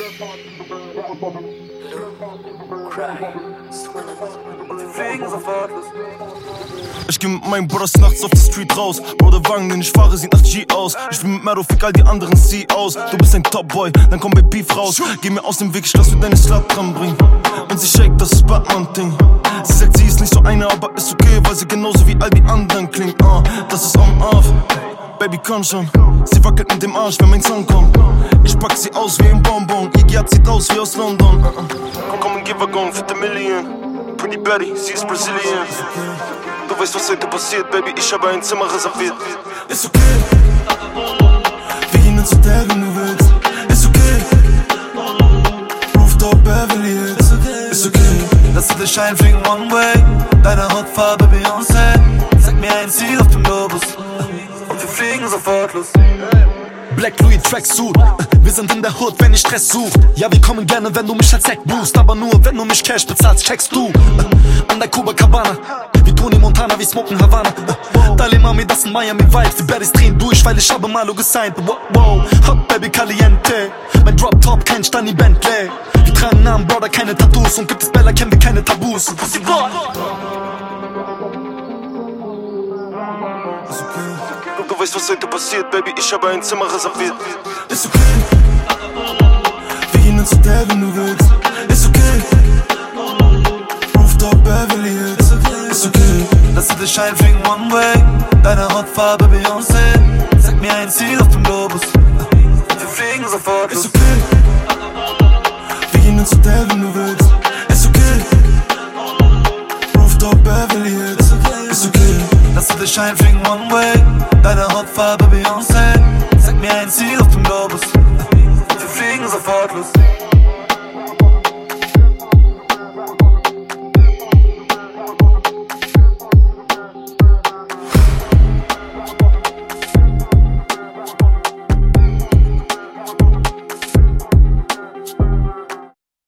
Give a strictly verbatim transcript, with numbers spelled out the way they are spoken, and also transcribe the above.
Ich geh mit meinen Brothers nachts auf die Street raus. Bro, der Wagen, den ich fahre, sieht nach G aus. Ich bin mit Mero, fick all die anderen C E Os. Du bist ein Top-Boy, dann komm bei Beef raus. Geh mir aus dem Weg, ich lass mir deine Slut dran bringen. Wenn sie shake, das ist Batman-Ding. Sie sagt, sie ist nicht so eine, aber ist okay, weil sie genauso wie all die anderen klingt. uh, Das ist on-off, Baby, komm schon. Sie wackelt mit dem Arsch, wenn mein Song kommt. Ich pack sie aus wie ein Bonbon. Iggy hat sieht aus wie aus London. uh -uh. Komm, komm und gib a gong für die Million. Pretty Betty, sie ist Brazilian. Du weißt, was heute passiert, Baby, ich habe ein Zimmer reserviert. Ist okay, wir gehen ins Hotel, wenn du willst. Ist okay, Rooftop Beverly Hills. Ist okay, ist okay. Lass dir den Schein fliegen one way. Deine Hautfarbe Beyoncé. Sag mir ein Ziel auf dem Globus und wir fliegen sofort los. Black Louis Tracksuit, wir sind in der Hood, wenn ich Stress such. Ja, wir kommen gerne, wenn du mich als Hack boost, aber nur, wenn du mich Cash bezahlst, checkst du. An der Copacabana, wie Tony Montana, wie smoken Havana. Dale Mami, das sind Miami Vibes, die Baddies drehen durch, weil ich habe Malo gesigned. Wow, wow, Hot Baby Caliente, mein Drop Top, kein Stani Bentley. Wir tragen Namen, Brother, keine Tattoos, und gibt es Bella, kennen wir keine Tabus. Pussy Boy. Du weißt, was heute passiert, Baby, ich habe ein Zimmer reserviert. Ist okay, wir gehen ins Hotel, wenn du willst. Ist okay, Rooftop Beverly Hills. Ist okay, ist okay. Lass dir den Schein fliegen one way. Deine Hautfarbe Beyoncé. Sag mir ein Ziel auf dem Globus und wir fliegen sofort los. Ist okay, wir gehen ins Hotel, wenn du willst. Ist okay, Rooftop Beverly Hills. Ist okay, ist okay. Lass dir den Schein fliegen one way. Deine Hautfarbe Beyoncé. Sag mir ein Ziel auf dem Globus und wir fliegen sofort los.